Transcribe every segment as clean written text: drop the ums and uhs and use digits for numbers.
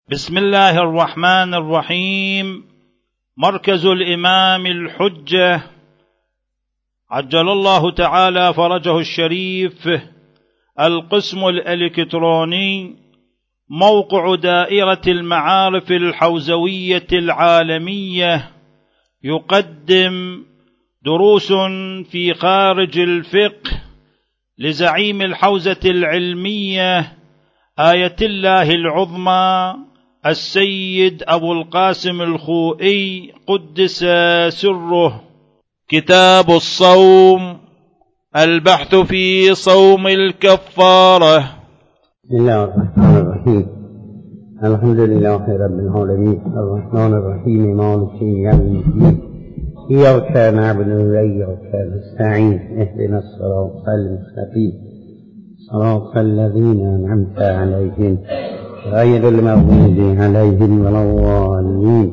بسم الله الرحمن الرحيم. مركز الإمام الحجة عجل الله تعالى فرجه الشريف، القسم الإلكتروني، موقع دائرة المعارف الحوزوية العالمية، يقدم دروس في خارج الفقه لزعيم الحوزة العلمية آية الله العظمى السيد أبو القاسم الخوئي قدس سره. كتاب الصوم، البحث في صوم الكفارة. بسم الله الرحمن الرحيم. الحمد لله رب العالمين الرحمن الرحيم مالك يوم الدين، إياك نعبد وإياك نستعين، اهدنا الصراط المستقيم صراط الذين أنعمت عليهم غير المغضوب عليهم ولا الضالين.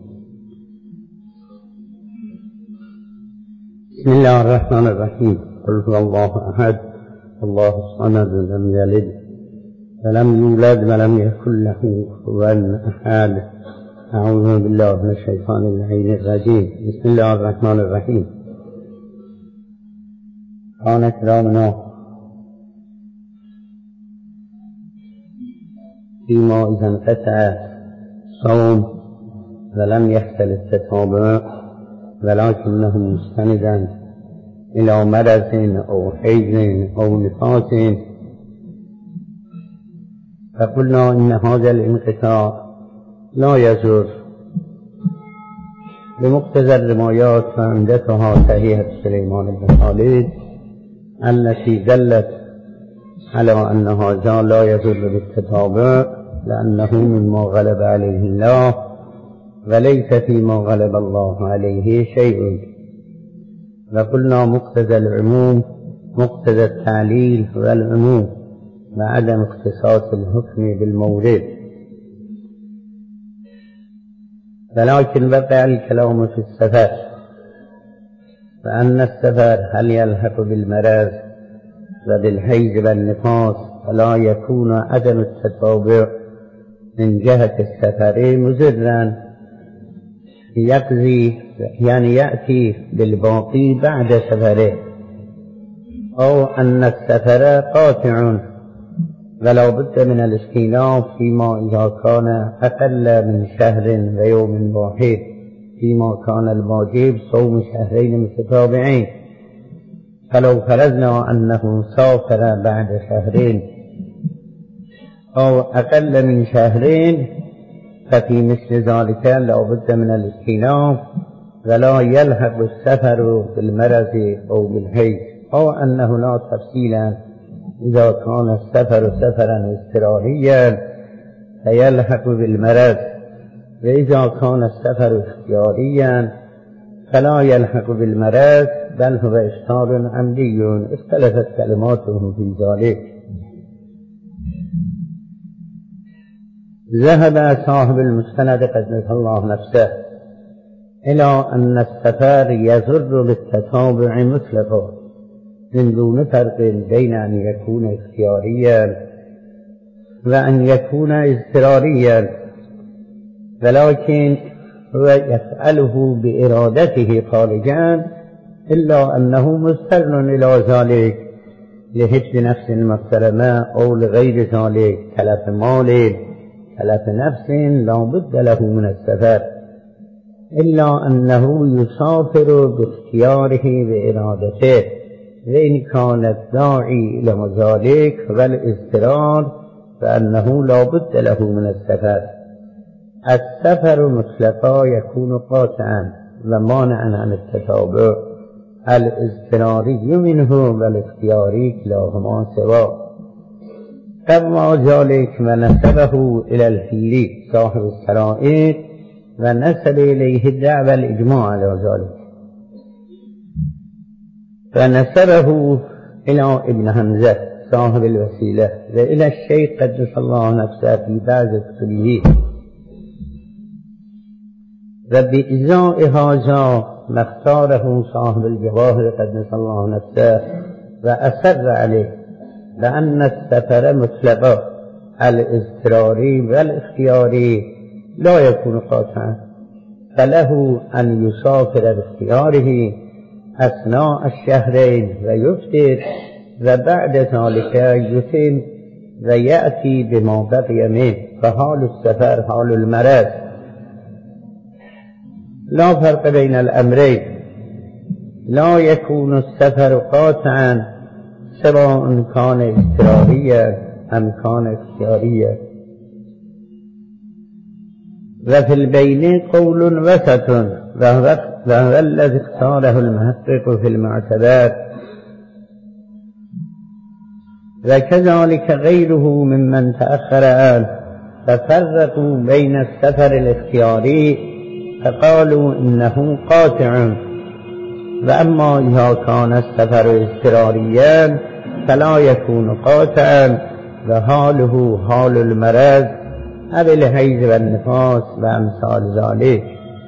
بسم الله الرحمن الرحيم. قل هو الله أحد الله الصمد لم يلد ولم يولد ولم يكن له كفوا أحد. أعوذ بالله من الشيطان اللعين الرجيم. بسم الله الرحمن الرحيم. كان كرامنا فيما إذا انقطع صوم ولم يحصل التتابع ولكنه مستندا إلى مرض أو حيض أو نفاس، فقلنا إن هذا الانقطاع لا يزور بمقتضى الروايات فعندتها صحيحة سليمان بن خالد التي دلت على أن هذا لا يزور بالتتابع لأنه مما غلب عليه الله وليس فيما غلب الله عليه شيء. وقلنا مقتضى العموم مقتضى التعليل والعموم وعدم اختصاص الحكم بالمورد. ولكن بقى الكلام في السفر، فأن السفر هل يلحق بالمرض وبالحيض والنفاس، فلا يكون عدم التتابع من جهة السفر مزرا يقضي، يعني يأتي بالباقي بعد سفره، أو أن السفر قاطع ولا بد من الاستئناف فيما إذا كان أقل من شهر ويوم واحد، فيما كان الواجب صوم شهرين متتابعين. فلو فرضنا أنه سافر بعد شهرين أو أقل من شهرين ففي مثل ذلك لا بد من الاستئناف ولا يلحق السفر بالمرض أو بالحيض، أو أنه لا تفصيلا إذا كان السفر سفرا اضطراريا فيلحق بالمرض، وإذا كان السفر اختياريا فلا يلحق بالمرض بل هو إفطار عمدي. اختلفت كلماتهم في ذلك. ذهب صاحب المستند قدس الله نفسه إلى أن السفر يزر بالتتابع مطلقا من دون فرق بين أن يكون اختياريا وأن يكون اضطراريا، ولكن هو يفعله بإرادته خارجا، إلا أنه مضطر إلى ذلك لحفظ نفس محترمة أو لغير ذلك، تلف مال تلف نفس لا بد له من السفر، إلا أنه يسافر باختياره بإرادته، وإن كان الداعي إلى ذلك والاضطرار فأنه لا بد له من السفر. السفر مطلقا يكون قاطعا ومانعا عن التتابع، الاضطراري منه والاختياري كلاهما سواء. كما ذلك ونسبه إلى الفيلي صاحب السرائر ونسب إليه الدعوة الإجماع على ذلك، فنسبه إلى ابن حمزة صاحب الوسيلة وإلى الشيخ قدس الله نفسه في بعض كتبه. وبإزاء هذا ما اختاره صاحب الجواهر قدس الله نفسه وأصر عليه بأن السفر مطلقا الاضطراری و الاختیاری لا يكون قاطعا، فله أن يسافر باختياره أثناء الشهرين ويفطر وبعد ذلك يتم ويأتي بما بقي منه، فحال السفر حال المرض لا فرق بين الأمرين، لا يكون السفر قاطعا سواء كان اضطراريا أم كان اختياريا. وفي البين قول وسط وهو الذي اختاره المحقق في المعتبر، وكذلك غيره ممن تأخر عنه ففرقوا بين السفر الاختياري فقالوا إنه قاطع، وأما إذا كان السفر اضطراريا فلا يكون قاطعا وحاله حال المرض أو الحيض والنفاس وأمثال ذلك.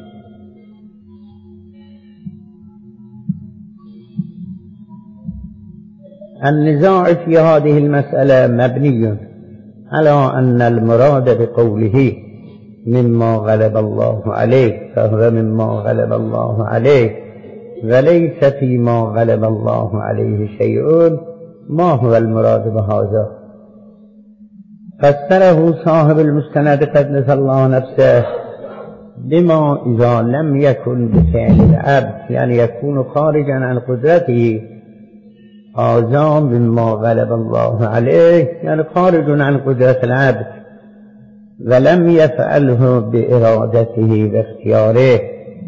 النزاع في هذه المسألة مبني على أن المراد بقوله مما غلب الله عليه فهو مما غلب الله عليه، وليس فيما غلب الله عليه شيء. ما هو المراد بهذا؟ فسره صاحب المستند قدس الله نفسه بما إذا لم يكن بفعل العبد، يعني يكون خارجا عن قدرته، هذا مما غلب الله عليه يعني خارج عن قدرة العبد، ولم يفعله بإرادته باختياره،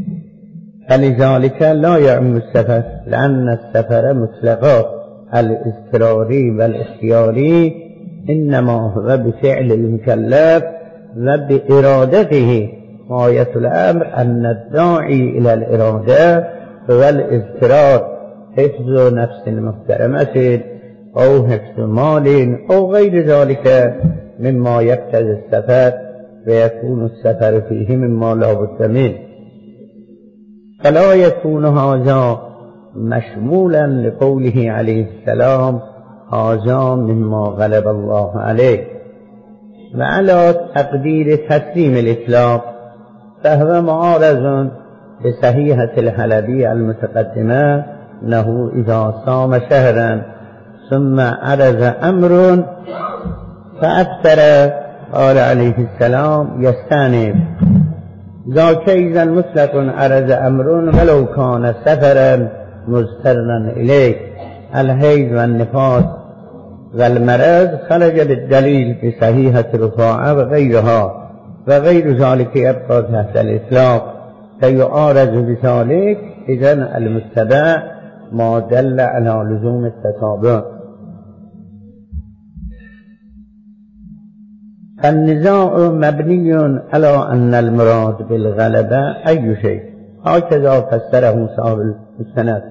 فلذلك لا يعم السفر، لأن السفر مطلقا الاضطراري والاختياري إنما هو بفعل المكلف وبإرادته. غاية الأمر أن الداعي إلى الإرادة هو الاضطرار، حفظ نفس محترمة أو حفظ مال أو غير ذلك مما يقتضي السفر، ويكون السفر فيه مما لا بد منه، فلا يكون هذا مشمولا لقوله عليه السلام هذا مما غلب الله عليه. وعلى تقدير تسليم الإطلاق فهو معارض بصحيحة الحلبي المتقدمة أنه إذا صام شهرا ثم عرض أمر فأفطر قال عليه السلام يستأنف، ذاك إذا مطلق عرض أمر ولو كان سفرا مضطرا إليه. الحيض والنفاس والمرض خرج بالدليل بصحيحة رفاعة وغيرها، وغير ذلك يبقى تحت الإطلاق فيعارض بذلك. إذن المتبع ما دل على لزوم التتابع. النزاع مبني على أن المراد بالغلبة أي شيء، هكذا فسره صاحب المستند.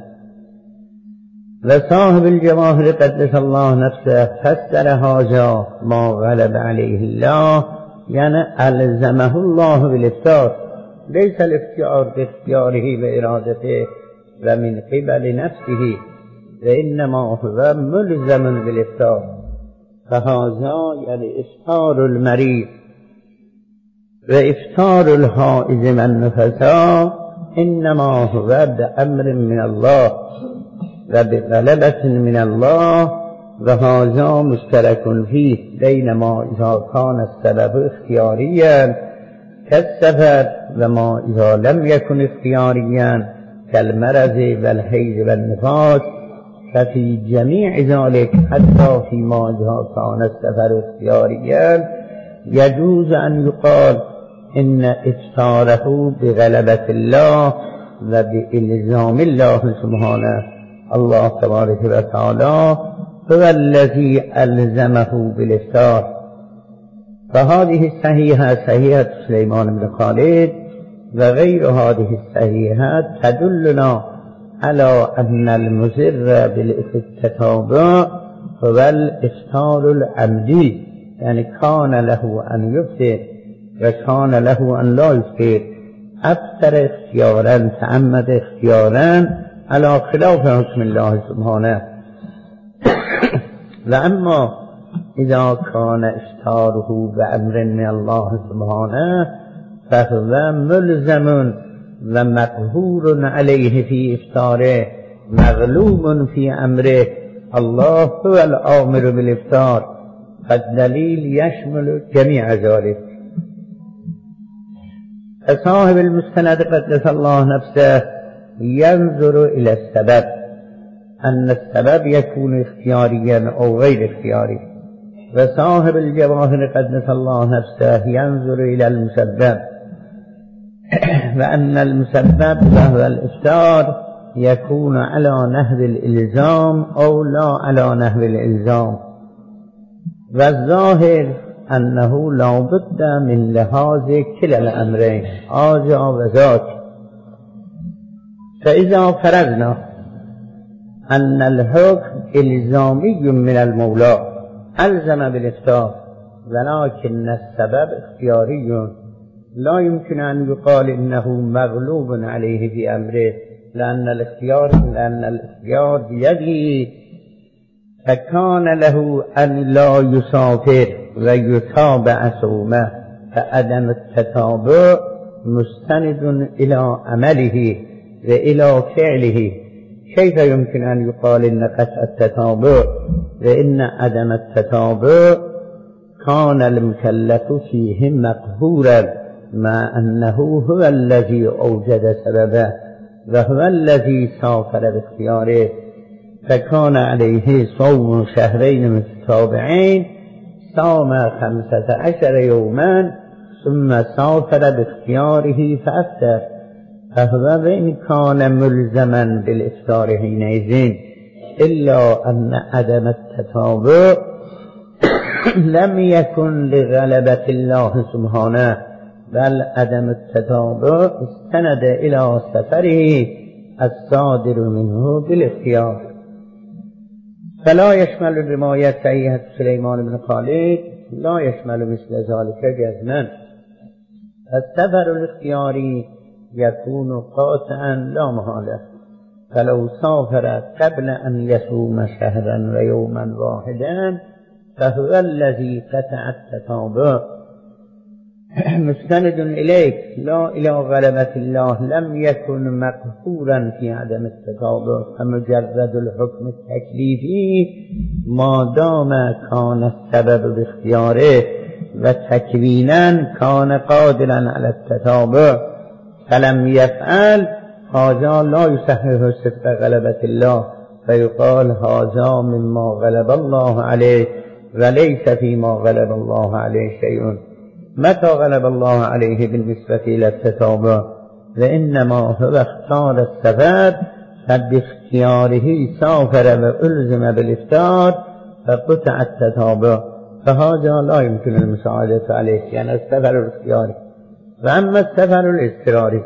وصاحب الجواهر قدس الله نفسه فسر هذا ما غلب عليه الله يعني ألزمه الله بالإفطار، ليس الاختيار باختياره وإرادته ومن قبل نفسه، وإنما هو ملزم بالإفطار. فهذا يعني إفطار المريض وإفطار الحائض والنفساء إنما هو بأمر من الله وبغلبة من الله، وهذا مشترك فيه، بينما إذا كان السبب اختياريا كالسفر، وما إذا لم يكن اختياريا كالمرض والحيض والنفاس. ففي جميع ذلك حتى فيما إذا كان السفر اختياريا يجوز أن يقال إن إفطاره بغلبة الله وبإلزام الله سبحانه. الله تبارك وتعالى هو الذي ألزمه بالإفطار. فهذه الصحيحة صحيحة سليمان بن خالد وغير هذه الصحيحات تدلنا على أن المسر بالتتابع هو الإفطار العمدي، يعني كان له أن يفطر وكان له أن لا يفطر، أفطر اختيارا تعمد اختيارا على خلاف حكم الله سبحانه. وأما اذا كان افطاره بأمر من الله سبحانه فهو ملزم و مقهور علیه فی افطاره مغلوب فی امره الله هو الآمر بالافطار فالدلیل یشمل جمیع ذلك. فصاحب المستند قدس الله نفسه ينظر الى السبب ان السبب يكون اختياريا او غير اختياري، وصاحب الجواهر قدس الله نفسه ينظر الى المسبب وان المسبب وهو الافطار يكون على نحو الالزام او لا على نحو الالزام، والظاهر انه لا بد من لحاظ كلا الامرين هذا وذاك. فاذا فرضنا ان الحكم الزامي من المولى الزم بالافطار ولكن السبب اختياري لا يمكن ان يقال انه مغلوب عليه في امره لان الاختيار بيده، فكان له ان لا يسافر ويتابع صومه فعدم التتابع مستند الى عمله والى فعله. كيف يمكن ان يقال ان قطع التتابع وان عدم التتابع كان المكلف فيه مقهورا مع انه هو الذي اوجد سببه وهو الذي سافر باختياره، فكان عليه صوم شهرين متتابعين صام 15 يوما ثم سافر باختياره فأفطر، فهو وإن كان ملزما بالإفطار حينئذ إلا أن عدم التتابع لم يكن لغلبة الله سبحانه، بل عدم التتابع استند إلى سفره الصادر منه بالاختيار. فلا يشمل الرواية صحيحة سليمان بن خالد لا يشمل مثل ذلك جزما. السفر الاختياري يكون قاطعا لا محالة، فلو سافر قبل أن يصوم شهرا ويوما واحدا فهو الذي قطع التتابع مستند إليك لا إلى غلبة الله، لم يكن مقهورا في عدم التتابع، فمجرد الحكم التكليفي ما دام كان السبب باختياره وتكوينا كان قادرا على التتابع فلم يفعل هذا لا يصحح صدق غلبة الله، فيقال هذا مما غلب الله عليه وليس فيما غلب الله عليه شيء. متى غلب الله عليه بالنسبة إلى التتابع؟ وإنما هو اختار السفر فباختياره سافر وألزم بالإفطار فقطع التتابع، فهذا لا يمكن المساعدة عليه، يعني السفر الاختياري. وأما السفر الاضطراري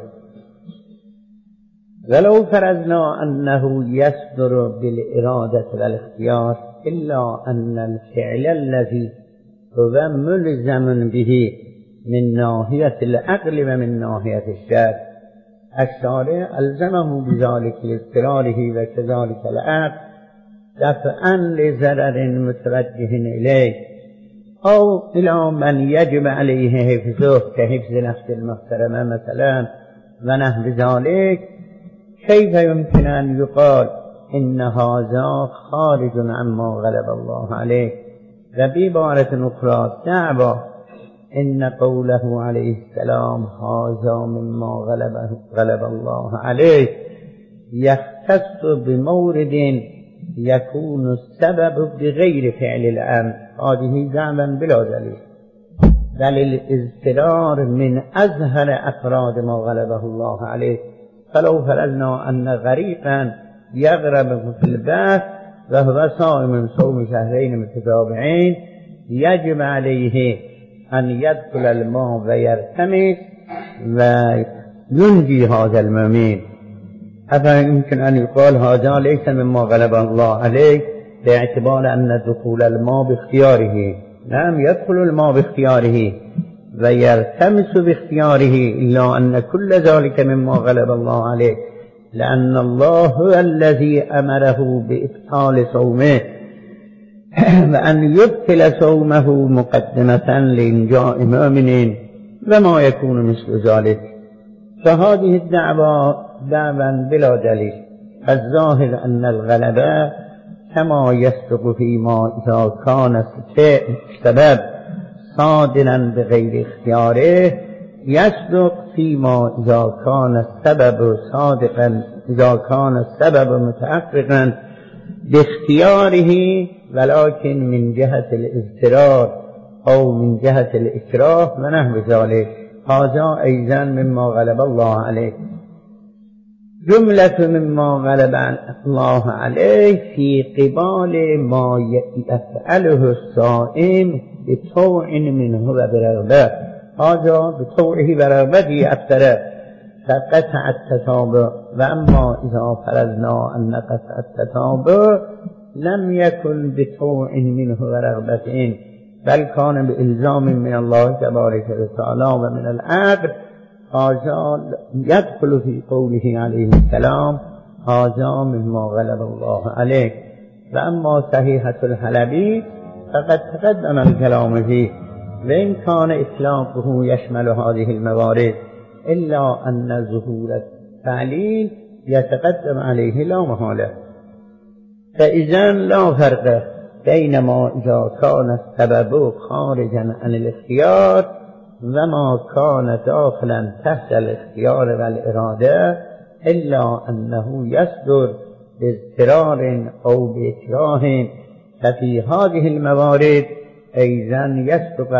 ولو فرضنا أنه يصدر بالإرادة والاختيار إلا أن الفعل الذي هو ملزم به من ناحية العقل ومن ناحية الشرع الشارع ألزمه بذلك لاضطراره وكذلك العقل دفعا لضرر متوجه إليه أو إلى من يجب عليه حفظه كحفظ نفس المحترمة مثلا ونحو ذلك. كيف يمكن أن يقال إن هذا خارج عما غلب الله عليه؟ وبعبارة أخرى دعوى إن قوله عليه السلام هذا مما غلب الله عليه يختص بمورد يكون السبب بغير فعل الأمر، هذه دعوى بلا دليل، بل الاضطرار من أزهر أفراد ما غلبه الله عليه. فلو فرضنا أن غريقا يغرب في البحر وهو صائم صوم شهرين متتابعين يجب عليه أن يدخل الماء ويرتمس وينجي هذا المؤمن، أفيمكن أن يقال هذا ليس مما غلب الله عليه باعتبار أن دخول الماء باختياره؟ نعم يدخل الماء باختياره ويرتمس باختياره، إلا أن كل ذلك مما غلب الله عليه، لأن الله هو الذي أمره بإبطال صومه و ان یبطل صومه مقدمة لإنجاء مؤمن و ما يكون مثل ذلك فهذه الدعوة دعوة بلا دليل. الظاهر أن الغلبة كما يصدق فيما إذا كان السبب صادرا بغير اختياره يصدق فيما إذا كان السبب صادقا إذا كان السبب متحققا باختياره ولكن من جهة الاضطرار أو من جهة الإكراه ونحو ذلك. هذا أيضا مما غلب الله عليه. جملة مما غلب الله عليه في قبال ما يفعله الصائم بطوع منه وبرغبة. هذا بطوعه ورغبته أفتره فقطع التتابع. وأما إذا فرضنا أن قطع التتابع لم يكن بطوع منه ورغبة بل كان بإلزام من الله تبارك وتعالى ومن الأمر. هذا يدخل في قوله عليه السلام هذا مما غلب الله عليه. وأما صحيحة الحلبي فقد تقدم الكلام فيه وإن كان إطلاقه يشمل هذه الموارد إلا أن ظهور التعليل يتقدم عليه لا محالة. فإذا لا فرق بينما إذا كان السبب خارجا عن الاختيار وما كان داخلا تحت الاختيار والإرادة إلا أنه يصدر باضطرار أو بإكراه. ففي هذه الموارد أيضا يصح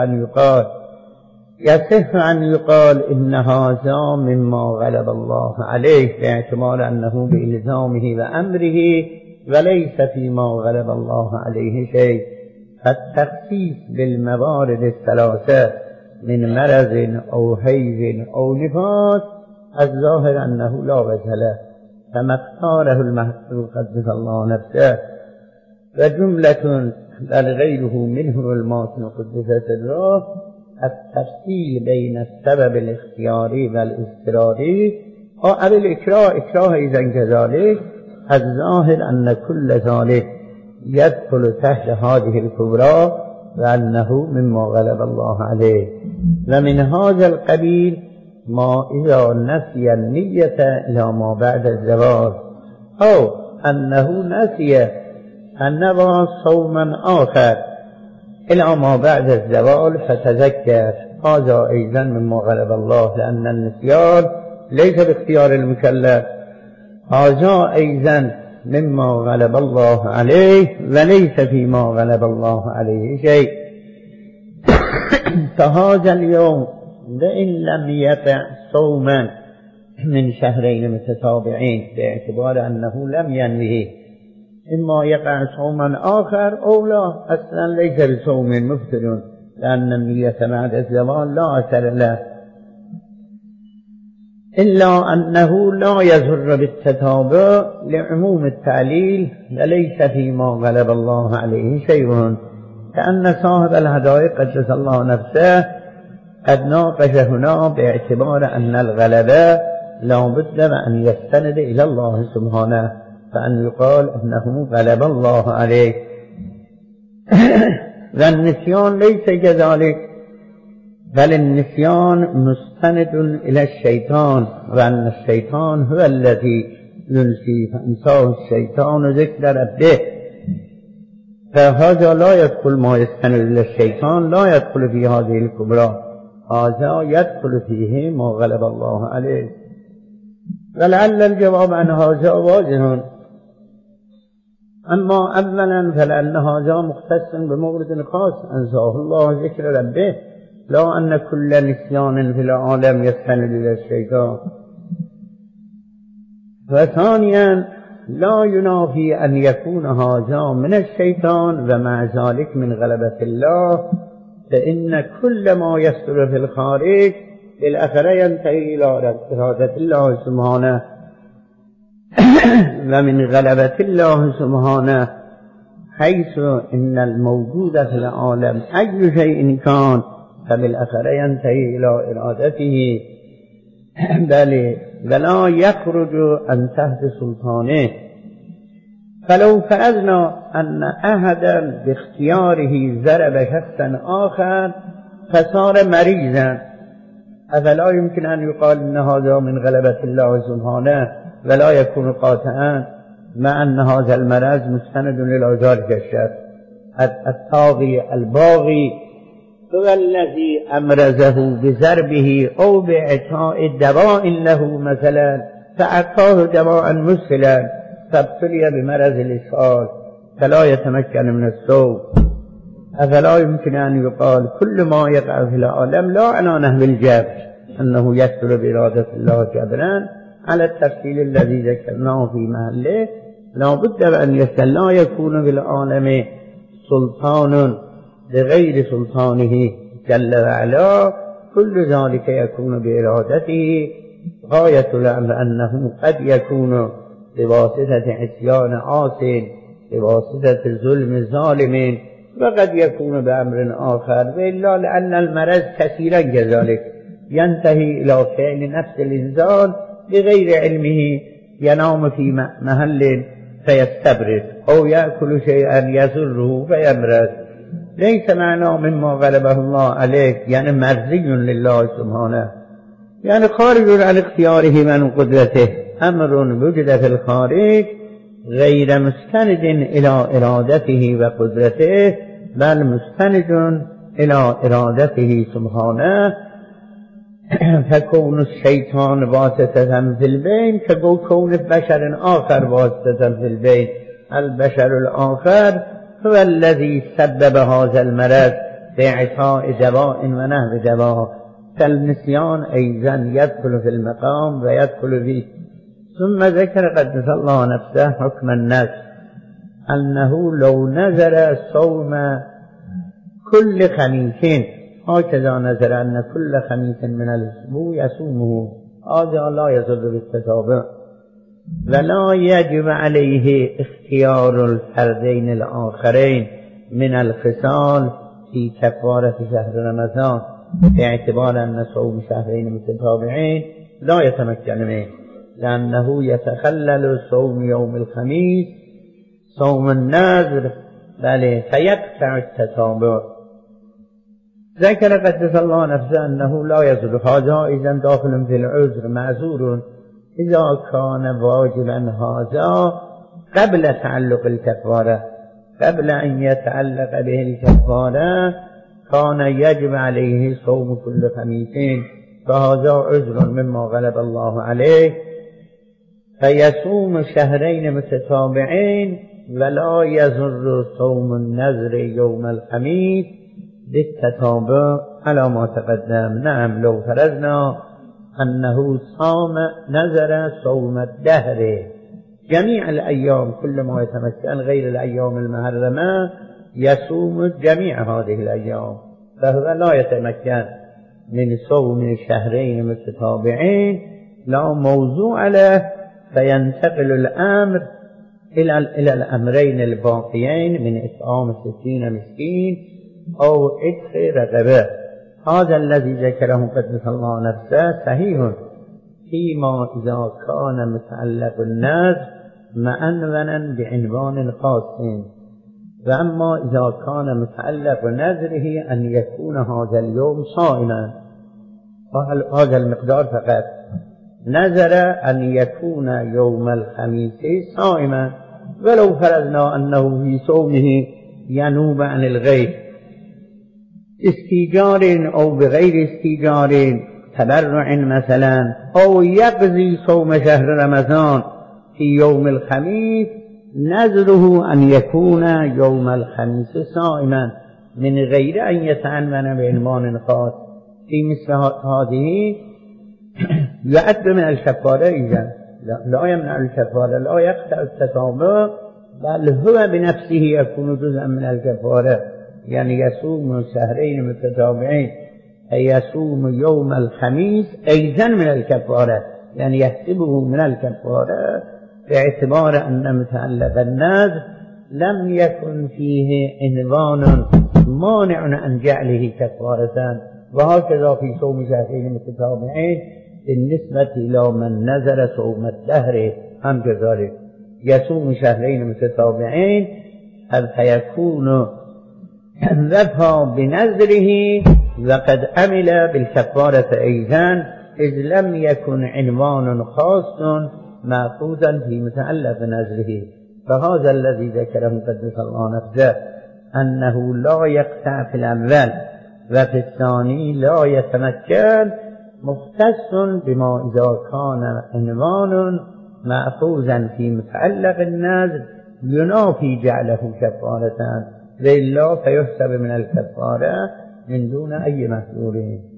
أن يقال إن هذا مما غلب الله عليه باعتبار أنه بإلزامه وأمره وليس فيما غلب الله عليه شيء. فالتخصيص بالموارد الثلاثة من مرض أو حيض أو نفاس الظاهر أنه لا وجه له كما اختاره المحقق قدس الله نفسه. وجملة بل غيره منه الماتن قدس سره التفصيل بين السبب الاختياري والاضطراري أو الإكراه إذا كذلك. الظاهر أن كل ذلك يدخل تحت هذه الكبرى وأنه مما غلب الله عليه. ومن هذا القبيل ما إذا نسي النية إلى ما بعد الزواج أو أنه نسي أن نوى صوما آخر إلى ما بعد الزوال فتذكر هذا أيضا مما غلب الله لأن النسيان ليس باختيار المكلف. هذا أيضا مما غلب الله عليه وليس فيما غلب الله عليه شيء. فهذا اليوم وإن لم يقع صوما من شهرين متتابعين باعتبار أنه لم ينويه إما يقع صوما آخر أو لا أصلا ليس بصوم مفطر لأن النية بعد الزوال لا أثر له إلا أنه لا يضر بالتتابع لعموم التعليل وليس فيما غلب الله عليه شيء. كأن صاحب الهدايا قدس الله نفسه قد ناقش هنا باعتبار أن الغلبة لا بد أن يستند إلى الله سبحانه فأن يقال أنه غلب الله عليه. والنسيان ليس كذلك بل النسيان مستند إلى الشيطان وأن الشيطان هو الذي ينسي فأنساه الشيطان ذكر ربه. فهذا لا يدخل ما يستند إلى الشيطان لا يدخل في هذه الكبرى. هذا يدخل فيه ما غلب الله عليه. ولعل الجواب عن هذا واضح. أما أولا فلأن هذا مختص بمورد خاص أنساه الله ذكر ربه لا أن كل نسيان في العالم يستند إلى الشيطان. وثانيا لا ينافي أن يكون هذا من الشيطان ومع ذلك من غلبة الله فإن كل ما يصدر في الخارج بالآخرة ينتهي إلى إرادة الله سبحانه ومن غلبة الله سبحانه حيث إن الموجود في العالم أي شيء كان فبالآخرة ينتهي إلى إرادته بل ولا يخرج عن تحت سلطانه. فلو فرضنا أن أحدا باختياره ضرب شخصا آخر فصار مريضا أفلا يمكن أن يقال إن هذا من غلبة الله سبحانه ولا يكون قاطعا مع أن هذا المرض مستند إلى ذلك الشخص الطاغي الباغي هو الذي أمرزه بضربه أو بإعطاء دواء له مثلا فأعطاه دواء مسهلا فابتلي بمرض الإسهال فلا يتمكن من الصوم أفلا يمكن أن يقال كل ما يقع في العالم لا على نحو الجبر أنه يحصل بإرادة الله جبرا على التفصيل الذي ذكرناه في محله لا بد أن لا يكون بالعالم سلطان بغير سلطانه جل وعلا كل ذلك يكون بإرادته غاية الأمر أنه قد يكون بواسطة عصيان عاص بواسطة ظلم ظالم وقد يكون بأمر آخر وإلا لأن المرض كثيرا كذلك ينتهي إلى فعل نفس الإنسان بغير علمه ينام في محل فيستبرد أو يأكل شيئا يضره فيمرض ليس معناه مما غلبه الله عليه يعني مرضي لله سبحانه يعني خارج عن اختياره من قدرته أمر وجد في الخارج غير مستند إلى إرادته وقدرته بل مستند إلى إرادته سبحانه فكون الشيطان واسطة في البين ككون بشر آخر واسطة في البين البشر الآخر هو الذي سبب هذا المرض بإعطاء دواء ونحو دواء فالنسيان أيضا يدخل في المقام ويدخل فيه ثم ذكر قدس الله نفسه حكم النفس أنه لو نذر صوم كل خميس هكذا نذر أن كل خميس من الأسبوع يصومه هذا لا يضر بالتتابع ولا يجب عليه اختيار الفردين الآخرين من الخصال في كفارة شهر رمضان باعتبار أن صوم شهرين متتابعين لا يتمكن منه لأنه يتخلل صوم يوم الخميس صوم النذر بل فيقطع التتابع ذكر قدس الله نفسه أنه لا يصل هذا إذا داخل في العذر معذور إذا كان واجبا هذا قبل تعلق الكفارة قبل أن يتعلق به الكفارة كان يجب عليه صوم كل خميسين فهذا عذر مما غلب الله عليه فيصوم شهرين متتابعين ولا يضر صوم النذر يوم الخميس بالتتابع على ما تقدم نعم لو فرضنا أنه صام نذر صوم الدهر جميع الأيام كل ما يتمكن غير الأيام المحرمة يصوم جميع هذه الأيام فهو لا يتمكن من صوم شهرين متتابعين لا موضوع له فينتقل الأمر إلى الأمرين الباقيين من إطعام 60 مسكين أو عتق رقبة هذا الذي ذكره قدس الله نفسه صحيح فيما إذا كان متعلق النذر معنونا بعنوان خاص وأما إذا كان متعلق نذره أن يكون هذا اليوم صائما هذا المقدار فقط نذر أن يكون يوم الخميس صائما ولو فرضنا أنه في صومه ينوب عن الغيب استيجار أو بغير استيجار تبرع مثلا أو يقضي صوم شهر رمضان في يوم الخميس نذره أن يكون يوم الخميس صائما من غير أن يتعنون بعنوان خاص في مثل هذه يعد من الكفارة إذن لا يمنع الكفارة لا يقطع التتابع بل هو بنفسه يكون جزءا من الكفارة يعني يصوم شهرين متتابعين أي يصوم يوم الخميس أيضا من الكفارة يعني يحسبه من الكفارة باعتبار أن متعلق النذر لم يكن فيه عنوان مانع عن جعله كفارة وهكذا في صوم شهرين متتابعين بالنسبة إلى من نذر صوم الدهر هم كذلك يصوم شهرين متتابعين فيكون وفى بنذره وقد عمل بالكفارة أيضا، إذ لم يكن عنوان خاص مأخوذا في متعلق نذره. فهذا الذي ذكره قدس الله نفسه أنه لا يقطع في الأول وفي الثاني لا يتمكن، مختص بما إذا كان عنوان مأخوذا في متعلق النذر ينافي جعله كفارة، وإلا فيحسب من الكفارة من دون أي محذور.